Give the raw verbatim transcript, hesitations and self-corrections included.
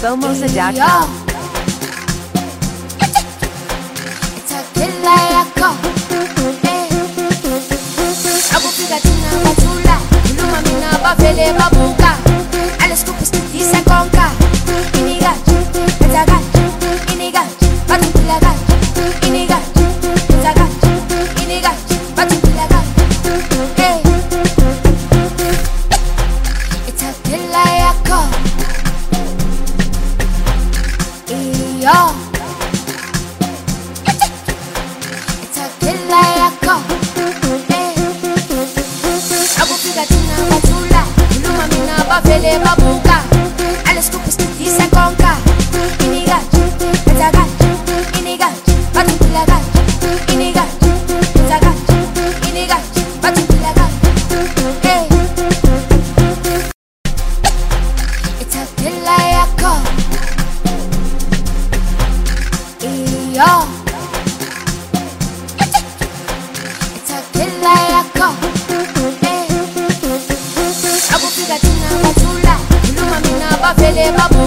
Bomoza dot com. Vele babuka, alle scoop sti se conca. Iniga, zaga, iniga, batulaga, iniga, zaga, iniga, batulaga. Hey, it's a killer yako. Yo, it's a killer yako. Hey, abu piga tina batula. Vele babuka, alle scoop sti se conca. Iniga, zaga, iniga, batulaga, iniga, zaga, iniga, batulaga. Hey, it's a killer yako. Yo, it's a killer yako. Hey, abu piga tina. Vele babu